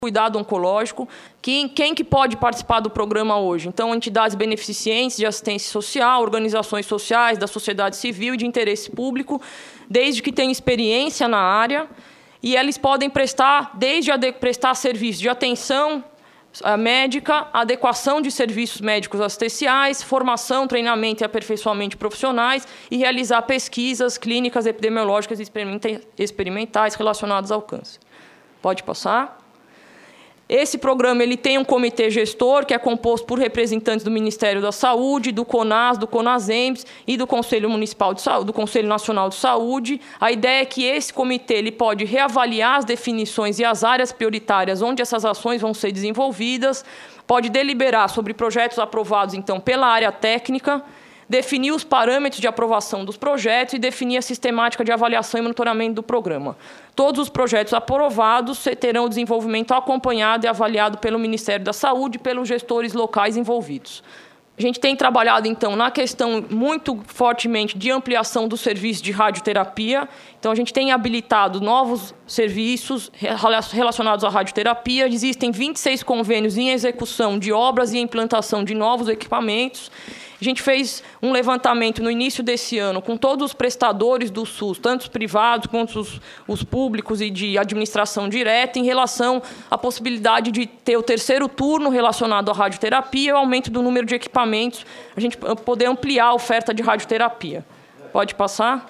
cuidado oncológico. Quem que pode participar do programa hoje? Então, entidades beneficentes de assistência social, organizações sociais, da sociedade civil e de interesse público, desde que tenham experiência na área, e eles podem prestar, desde prestar serviços de atenção médica, adequação de serviços médicos assistenciais, formação, treinamento e aperfeiçoamento de profissionais e realizar pesquisas clínicas, epidemiológicas e experimentais relacionadas ao câncer. Pode passar. Esse programa ele tem um comitê gestor, que é composto por representantes do Ministério da Saúde, do CONAS, do CONASEMS e do Conselho Municipal de Saúde, do Conselho Nacional de Saúde. A ideia é que esse comitê ele pode reavaliar as definições e as áreas prioritárias onde essas ações vão ser desenvolvidas, pode deliberar sobre projetos aprovados, então, pela área técnica, definir os parâmetros de aprovação dos projetos e definir a sistemática de avaliação e monitoramento do programa. Todos os projetos aprovados terão o desenvolvimento acompanhado e avaliado pelo Ministério da Saúde e pelos gestores locais envolvidos. A gente tem trabalhado, então, na questão muito fortemente de ampliação do serviço de radioterapia. Então, a gente tem habilitado novos serviços relacionados à radioterapia. Existem 26 convênios em execução de obras e implantação de novos equipamentos. A gente fez um levantamento no início desse ano com todos os prestadores do SUS, tanto os privados quanto os públicos e de administração direta, em relação à possibilidade de ter o terceiro turno relacionado à radioterapia e o aumento do número de equipamentos, a gente poder ampliar a oferta de radioterapia. Pode passar?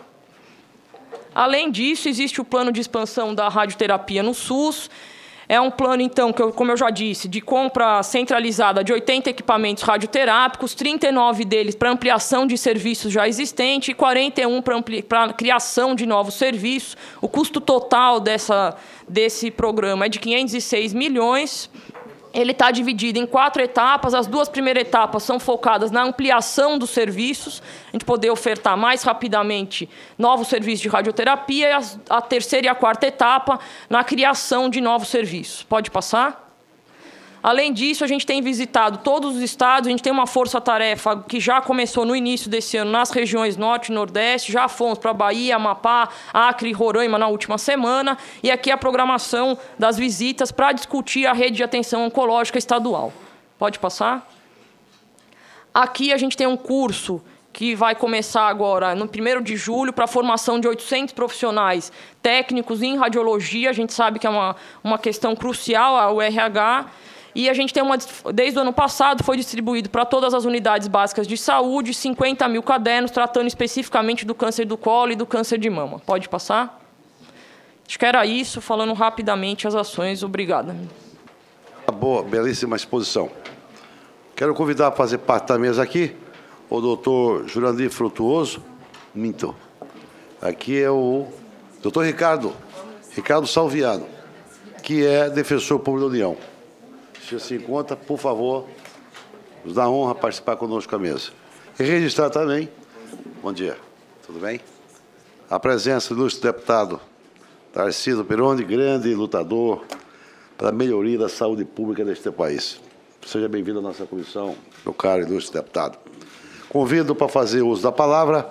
Além disso, existe o plano de expansão da radioterapia no SUS. É um plano, então, que, como eu já disse, de compra centralizada de 80 equipamentos radioterápicos, 39 deles para ampliação de serviços já existentes e 41 para criação de novos serviços. O custo total desse programa é de 506 milhões. Ele está dividido em 4 etapas. As 2 primeiras etapas são focadas na ampliação dos serviços, a gente poder ofertar mais rapidamente novos serviços de radioterapia, e a terceira e a 4ª etapa na criação de novos serviços. Pode passar? Além disso, a gente tem visitado todos os estados, a gente tem uma força-tarefa que já começou no início desse ano nas regiões Norte e Nordeste, já fomos para Bahia, Amapá, Acre e Roraima na última semana, e aqui a programação das visitas para discutir a rede de atenção oncológica estadual. Pode passar? Aqui a gente tem um curso que vai começar agora, no 1º de julho, para a formação de 800 profissionais técnicos em radiologia. A gente sabe que é uma questão crucial, o RH. E a gente tem desde o ano passado, foi distribuído para todas as unidades básicas de saúde 50 mil cadernos tratando especificamente do câncer do colo e do câncer de mama. Pode passar? Acho que era isso, falando rapidamente as ações. Obrigada. Boa, belíssima exposição. Quero convidar a fazer parte da mesa aqui o doutor Jurandir Frutuoso. Minto. Aqui é o doutor Ricardo Salviano, que é defensor público da União. Se se encontra, por favor, nos dá a honra participar conosco à mesa. E registrar também, bom dia, tudo bem? A presença do ilustre deputado Tarcísio Peroni, grande lutador para a melhoria da saúde pública deste país. Seja bem-vindo à nossa comissão, meu caro ilustre deputado. Convido para fazer uso da palavra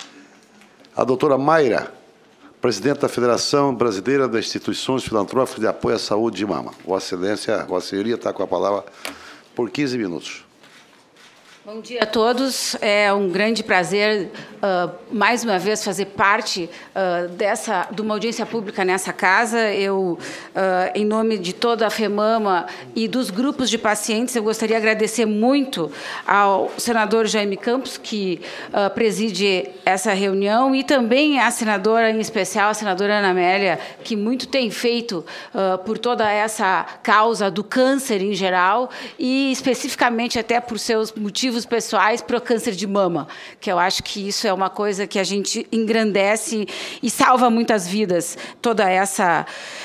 a doutora Mayra, presidente da Federação Brasileira das Instituições Filantrópicas de Apoio à Saúde de Mama. Vossa Excelência, Vossa Senhoria está com a palavra por 15 minutos. Bom dia a todos. É um grande prazer, mais uma vez, fazer parte de uma audiência pública nessa casa. Eu, em nome de toda a FEMAMA e dos grupos de pacientes, eu gostaria de agradecer muito ao senador Jaime Campos, que preside essa reunião, e também à senadora, em especial, a senadora Ana Amélia, que muito tem feito por toda essa causa do câncer em geral, e especificamente até por seus motivos pessoais para o câncer de mama, que eu acho que isso é uma coisa que a gente engrandece e salva muitas vidas, toda essa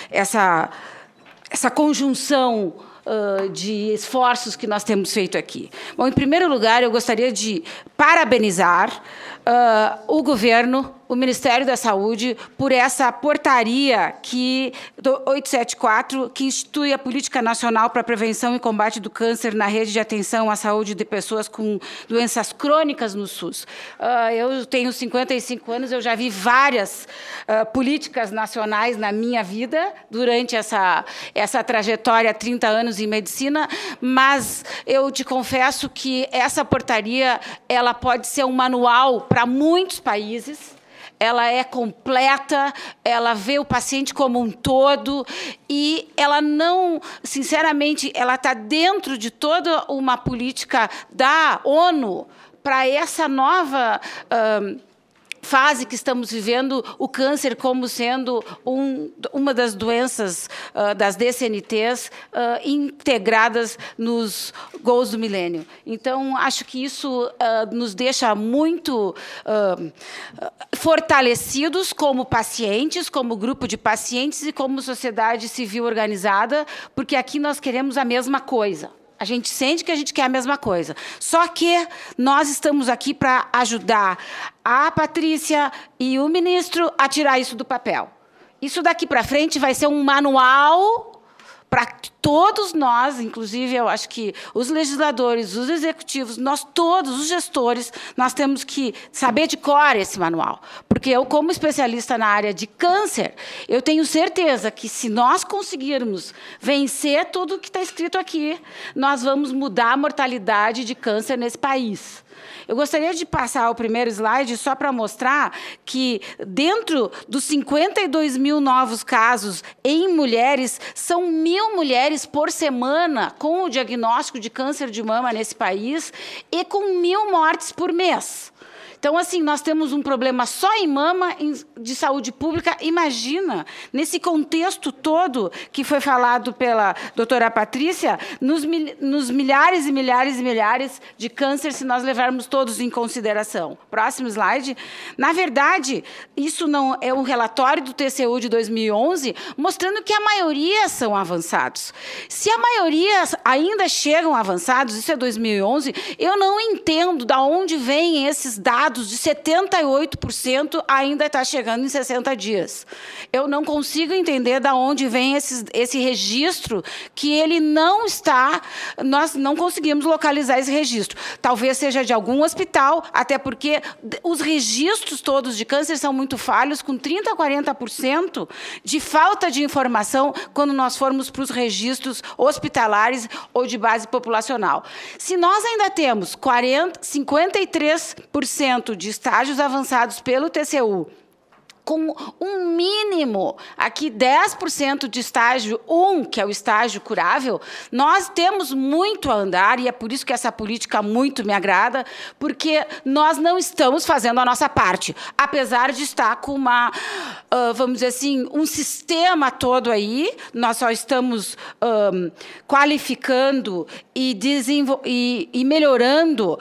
conjunção de esforços que nós temos feito aqui. Bom, em primeiro lugar, eu gostaria de parabenizar o governo, o Ministério da Saúde por essa portaria do 874, que institui a Política Nacional para a Prevenção e Combate do Câncer na Rede de Atenção à Saúde de Pessoas com Doenças Crônicas no SUS. Eu tenho 55 anos, eu já vi várias políticas nacionais na minha vida durante essa trajetória, 30 anos em medicina, mas eu te confesso que essa portaria ela pode ser um manual para muitos países. Ela é completa, ela vê o paciente como um todo e ela não, sinceramente, ela está dentro de toda uma política da ONU para essa nova fase que estamos vivendo, o câncer como sendo uma das doenças das DCNTs integradas nos goals do milênio. Então, acho que isso nos deixa muito fortalecidos como pacientes, como grupo de pacientes e como sociedade civil organizada, porque aqui nós queremos a mesma coisa. A gente sente que a gente quer a mesma coisa. Só que nós estamos aqui para ajudar a Patrícia e o ministro a tirar isso do papel. Isso daqui para frente vai ser um manual para todos nós, inclusive eu acho que os legisladores, os executivos, nós todos, os gestores, nós temos que saber de cor esse manual. Porque eu, como especialista na área de câncer, eu tenho certeza que se nós conseguirmos vencer tudo o que está escrito aqui, nós vamos mudar a mortalidade de câncer nesse país. Eu gostaria de passar o primeiro slide só para mostrar que, dentro dos 52 mil novos casos em mulheres, são 1.000 mulheres por semana com o diagnóstico de câncer de mama nesse país e com 1.000 mortes por mês. Então, assim, nós temos um problema só em mama de saúde pública. Imagina, nesse contexto todo que foi falado pela doutora Patrícia, nos milhares e milhares e milhares de câncer, se nós levarmos todos em consideração. Próximo slide. Na verdade, isso não é um relatório do TCU de 2011, mostrando que a maioria são avançados. Se a maioria ainda chegam avançados, isso é 2011, eu não entendo de onde vêm esses dados de 78% ainda está chegando em 60 dias. Eu não consigo entender de onde vem esse registro que ele não está, nós não conseguimos localizar esse registro. Talvez seja de algum hospital, até porque os registros todos de câncer são muito falhos, com 30% a 40% de falta de informação quando nós formos para os registros hospitalares ou de base populacional. Se nós ainda temos 53% de estágios avançados pelo TCU, com um mínimo, aqui 10% de estágio 1, que é o estágio curável, nós temos muito a andar, e é por isso que essa política muito me agrada, porque nós não estamos fazendo a nossa parte, apesar de estar com uma, vamos dizer assim, um sistema todo aí, nós só estamos qualificando e melhorando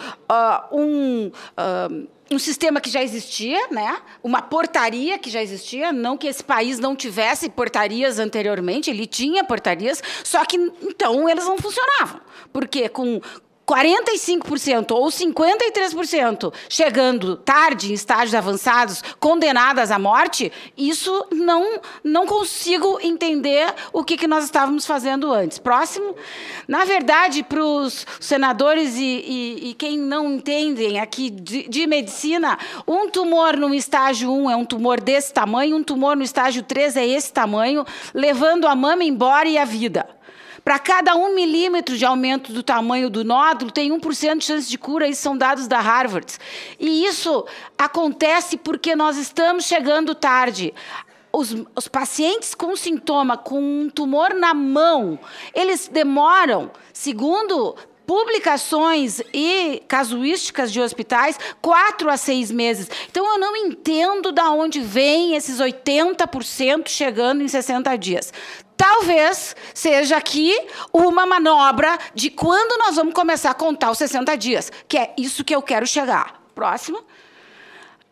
um sistema que já existia, né? Uma portaria que já existia, não que esse país não tivesse portarias anteriormente, ele tinha portarias, só que, então, eles não funcionavam. Porque com 45% ou 53% chegando tarde em estágios avançados, condenadas à morte, isso não consigo entender o que nós estávamos fazendo antes. Próximo. Na verdade, para os senadores e quem não entendem aqui de medicina, um tumor no estágio 1 é um tumor desse tamanho, um tumor no estágio 3 é esse tamanho, levando a mama embora e a vida. Para cada 1 milímetro de aumento do tamanho do nódulo, tem 1% de chance de cura, isso são dados da Harvard. E isso acontece porque nós estamos chegando tarde. Os pacientes com sintoma, com um tumor na mão, eles demoram, segundo publicações e casuísticas de hospitais, 4 a 6 meses. Então, eu não entendo de onde vem esses 80% chegando em 60 dias. Talvez seja aqui uma manobra de quando nós vamos começar a contar os 60 dias, que é isso que eu quero chegar. Próximo.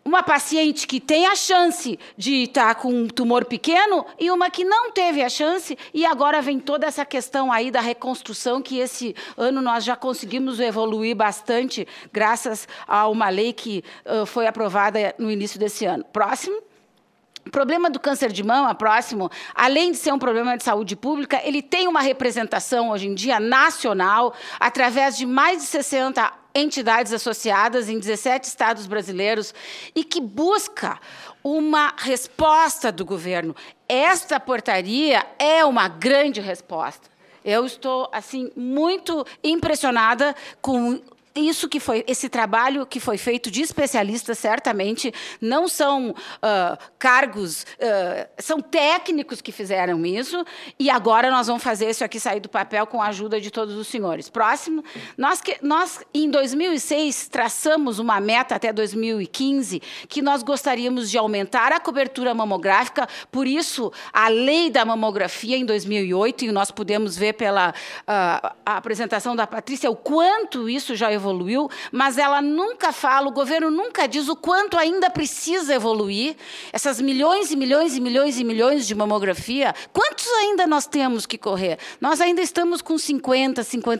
uma paciente que tem a chance de estar com um tumor pequeno e uma que não teve a chance, e agora vem toda essa questão aí da reconstrução, que esse ano nós já conseguimos evoluir bastante, graças a uma lei que foi aprovada no início desse ano. Próximo. O problema do câncer de mama, próximo, além de ser um problema de saúde pública, ele tem uma representação, hoje em dia, nacional, através de mais de 60 entidades associadas em 17 estados brasileiros, e que busca uma resposta do governo. Esta portaria é uma grande resposta. Eu estou, assim, muito impressionada com isso que foi, esse trabalho que foi feito de especialistas, certamente, não são cargos, são técnicos que fizeram isso, e agora nós vamos fazer isso aqui sair do papel com a ajuda de todos os senhores. Próximo, nós em 2006, traçamos uma meta até 2015, que nós gostaríamos de aumentar a cobertura mamográfica, por isso, a lei da mamografia em 2008, e nós pudemos ver pela a apresentação da Patrícia, o quanto isso já evoluiu, mas ela nunca fala, o governo nunca diz o quanto ainda precisa evoluir. Essas milhões e milhões e milhões e milhões de mamografia, quantos ainda nós temos que correr? Nós ainda estamos com 50%,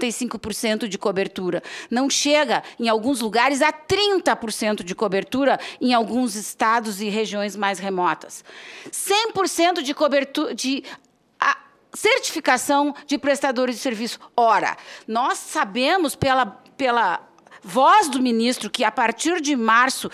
55% de cobertura. Não chega, em alguns lugares, a 30% de cobertura em alguns estados e regiões mais remotas. 100% de cobertura, de certificação de prestadores de serviço. Ora, nós sabemos pela voz do ministro que, a partir de março,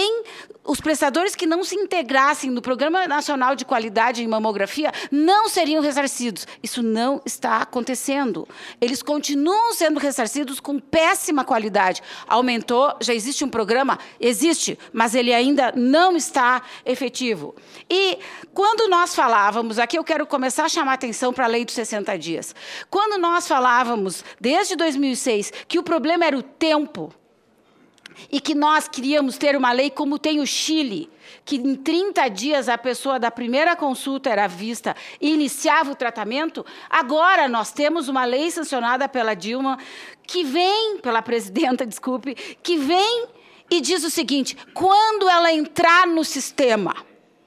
os prestadores que não se integrassem no Programa Nacional de Qualidade em Mamografia não seriam ressarcidos. Isso não está acontecendo. Eles continuam sendo ressarcidos com péssima qualidade. Aumentou, já existe um programa? Existe, mas ele ainda não está efetivo. E quando nós falávamos, aqui eu quero começar a chamar atenção para a lei dos 60 dias. Quando nós falávamos, desde 2006, que o problema era o tempo, e que nós queríamos ter uma lei como tem o Chile, que em 30 dias a pessoa da primeira consulta era vista e iniciava o tratamento, agora nós temos uma lei sancionada pela Dilma, pela presidenta, desculpe, que vem e diz o seguinte: quando ela entrar no sistema,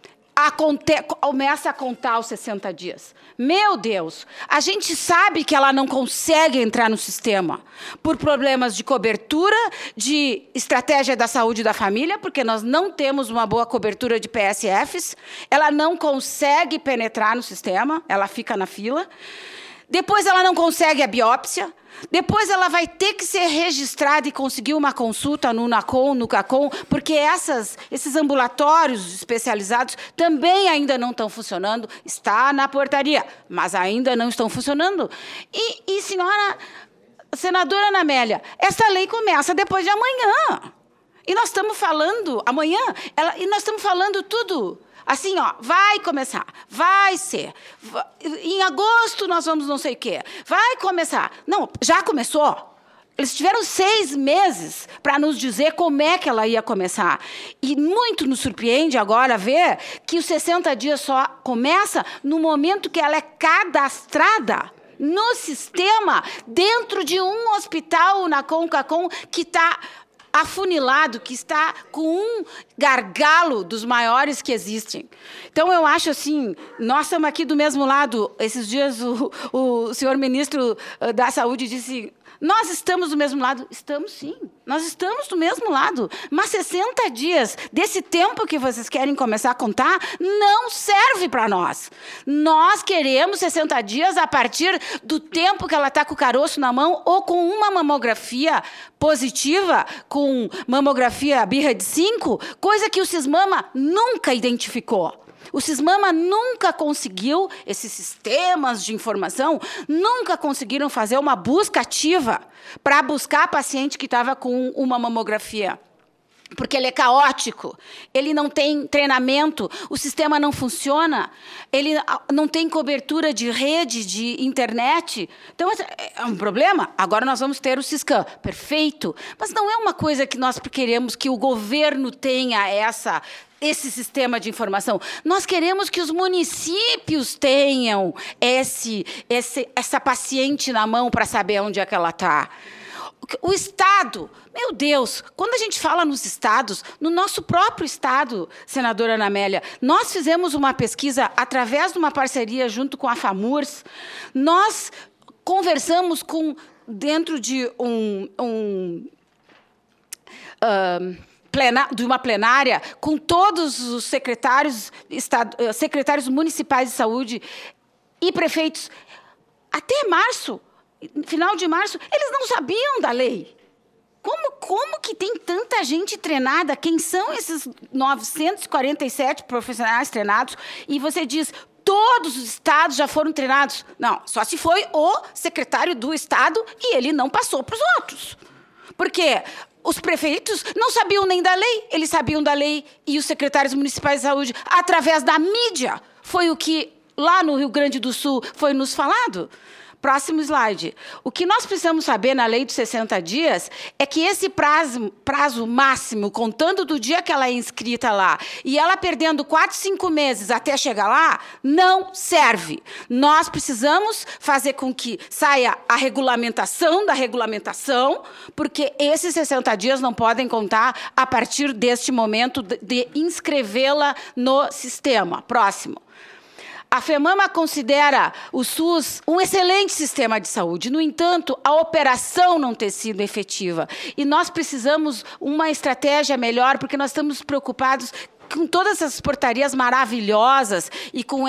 começa a contar os 60 dias. Meu Deus, a gente sabe que ela não consegue entrar no sistema por problemas de cobertura, de estratégia da saúde da família, porque nós não temos uma boa cobertura de PSFs, ela não consegue penetrar no sistema, ela fica na fila. Depois ela não consegue a biópsia. Depois ela vai ter que ser registrada e conseguir uma consulta no NACOM, no CACOM, porque esses ambulatórios especializados também ainda não estão funcionando. Está na portaria, mas ainda não estão funcionando. E senadora Ana Amélia, essa lei começa depois de amanhã. E nós estamos falando, amanhã, e nós estamos falando tudo. Assim, ó, vai começar, vai ser. Em agosto nós vamos não sei o quê. Vai começar. Não, já começou. Eles tiveram 6 meses para nos dizer como é que ela ia começar. E muito nos surpreende agora ver que os 60 dias só começa no momento que ela é cadastrada no sistema, dentro de um hospital, na CACOM, que está afunilado, que está com um gargalo dos maiores que existem. Então, eu acho assim, nós estamos aqui do mesmo lado. Esses dias, o senhor ministro da Saúde disse: nós estamos do mesmo lado. Estamos, sim. Nós estamos do mesmo lado. Mas 60 dias desse tempo que vocês querem começar a contar não serve para nós. Nós queremos 60 dias a partir do tempo que ela está com o caroço na mão ou com uma mamografia positiva, com mamografia birra de 5, coisa que o Sismama nunca identificou. O Sismama nunca conseguiu, esses sistemas de informação, nunca conseguiram fazer uma busca ativa para buscar a paciente que estava com uma mamografia. Porque ele é caótico, ele não tem treinamento, o sistema não funciona, ele não tem cobertura de rede, de internet. Então, é um problema. Agora nós vamos ter o Siscam. Perfeito. Mas não é uma coisa que nós queremos que o governo tenha esse sistema de informação. Nós queremos que os municípios tenham essa paciente na mão para saber onde é que ela está. O Estado, meu Deus, quando a gente fala nos estados, no nosso próprio estado, senadora Ana Amélia, nós fizemos uma pesquisa através de uma parceria junto com a FAMURS, nós conversamos dentro de de uma plenária com todos os secretários municipais de saúde e prefeitos. Até março, final de março, eles não sabiam da lei. Como que tem tanta gente treinada? Quem são esses 947 profissionais treinados? E você diz, todos os estados já foram treinados. Não, só se foi o secretário do estado e ele não passou para os outros. Por quê? Os prefeitos não sabiam nem da lei, eles sabiam da lei e os secretários municipais de saúde, através da mídia, foi o que lá no Rio Grande do Sul foi nos falado. Próximo slide. O que nós precisamos saber na lei de 60 dias é que esse prazo máximo, contando do dia que ela é inscrita lá, e ela perdendo 4, 5 meses até chegar lá, não serve. Nós precisamos fazer com que saia a regulamentação da regulamentação, porque esses 60 dias não podem contar a partir deste momento de inscrevê-la no sistema. Próximo. A FEMAMA considera o SUS um excelente sistema de saúde. No entanto, a operação não tem sido efetiva. E nós precisamos uma estratégia melhor, porque nós estamos preocupados com todas essas portarias maravilhosas e com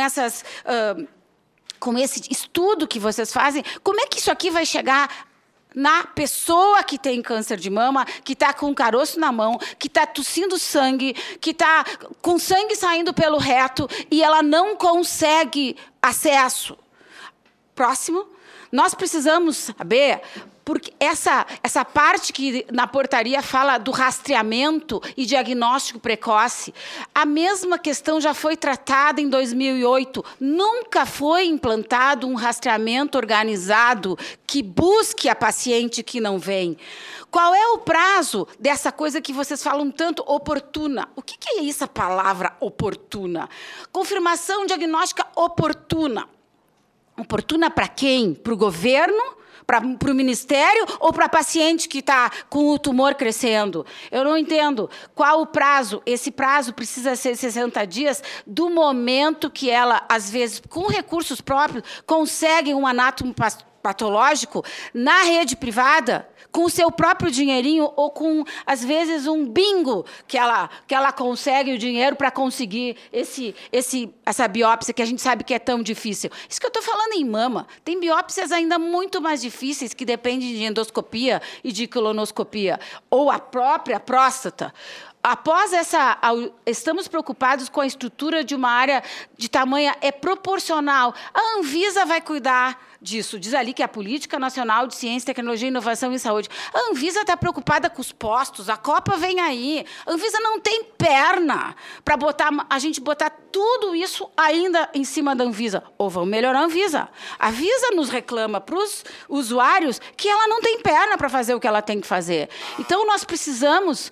com esse estudo que vocês fazem. Como é que isso aqui vai chegar na pessoa que tem câncer de mama, que está com um caroço na mão, que está tossindo sangue, que está com sangue saindo pelo reto e ela não consegue acesso? Próximo. Nós precisamos saber, porque essa parte que na portaria fala do rastreamento e diagnóstico precoce, a mesma questão já foi tratada em 2008. Nunca foi implantado um rastreamento organizado que busque a paciente que não vem. Qual é o prazo dessa coisa que vocês falam tanto, oportuna? O que é essa palavra oportuna? Confirmação diagnóstica oportuna. Oportuna para quem? Para o governo? Para o ministério ou para a paciente que está com o tumor crescendo? Eu não entendo. Qual o prazo? Esse prazo precisa ser 60 dias do momento que ela, às vezes, com recursos próprios, consegue um anátomo patológico na rede privada, com o seu próprio dinheirinho ou com, às vezes, um bingo que ela consegue o dinheiro para conseguir essa biópsia que a gente sabe que é tão difícil. Isso que eu estou falando em mama. Tem biópsias ainda muito mais difíceis que dependem de endoscopia e de colonoscopia, ou a própria próstata. Após estamos preocupados com a estrutura de uma área de tamanho proporcional. A Anvisa vai cuidar disso. Diz ali que é a Política Nacional de Ciência, Tecnologia, Inovação e Saúde. A Anvisa está preocupada com os postos, a Copa vem aí. A Anvisa não tem perna para a gente botar tudo isso ainda em cima da Anvisa. Ou vamos melhorar a Anvisa. A Anvisa nos reclama para os usuários que ela não tem perna para fazer o que ela tem que fazer. Então, nós precisamos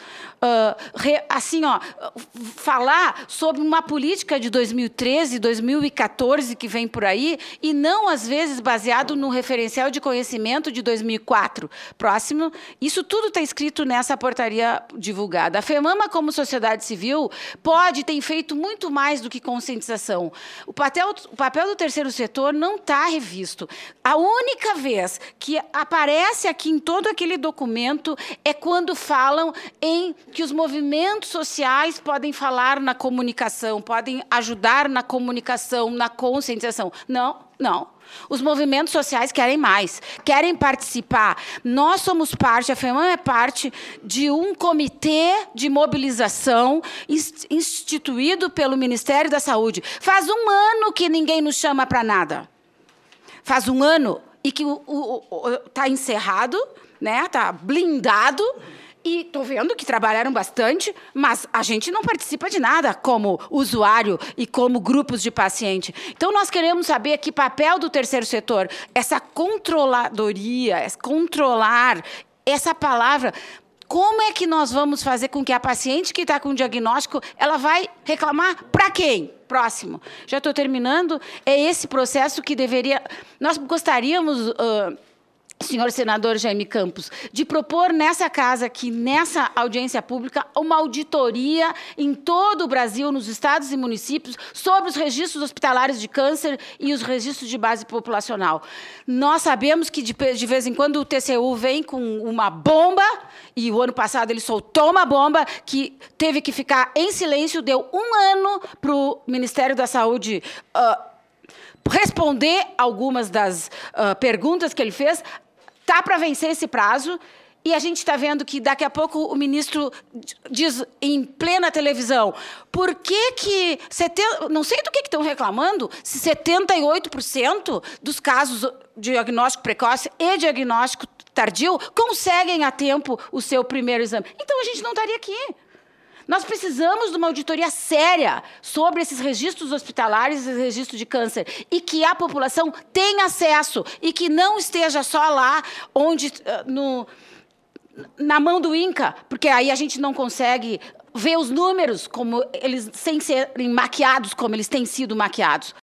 falar sobre uma política de 2013, 2014 que vem por aí, e não, às vezes, baseado no referencial de conhecimento de 2004. Próximo. Isso tudo está escrito nessa portaria divulgada. A FEMAMA, como sociedade civil, tem feito muito mais do que conscientização. O papel do terceiro setor não está revisto. A única vez que aparece aqui em todo aquele documento é quando falam que os movimentos sociais podem falar na comunicação, podem ajudar na comunicação, na conscientização. Não. Os movimentos sociais querem mais, querem participar. Nós somos parte, a FEMAMA é parte de um comitê de mobilização instituído pelo Ministério da Saúde. Faz um ano que ninguém nos chama para nada. Faz um ano e que está encerrado, né? Está blindado. E estou vendo que trabalharam bastante, mas a gente não participa de nada como usuário e como grupos de paciente. Então, nós queremos saber que papel do terceiro setor, essa controladoria, controlar, essa palavra, como é que nós vamos fazer com que a paciente que está com diagnóstico, ela vai reclamar para quem? Próximo. Já estou terminando. É esse processo que deveria... Nós gostaríamos... senhor senador Jaime Campos, de propor nessa casa, aqui, nessa audiência pública, uma auditoria em todo o Brasil, nos estados e municípios, sobre os registros hospitalares de câncer e os registros de base populacional. Nós sabemos que, de vez em quando, o TCU vem com uma bomba, e o ano passado ele soltou uma bomba que teve que ficar em silêncio, deu 1 ano para o Ministério da Saúde responder algumas das perguntas que ele fez. Está para vencer esse prazo, e a gente está vendo que daqui a pouco o ministro diz em plena televisão, por que não sei do que estão reclamando, se 78% dos casos de diagnóstico precoce e diagnóstico tardio conseguem a tempo o seu primeiro exame. Então a gente não estaria aqui. Nós precisamos de uma auditoria séria sobre esses registros hospitalares e registros de câncer, e que a população tenha acesso, e que não esteja só lá onde, na mão do INCA, porque aí a gente não consegue ver os números como eles, sem serem maquiados como eles têm sido maquiados.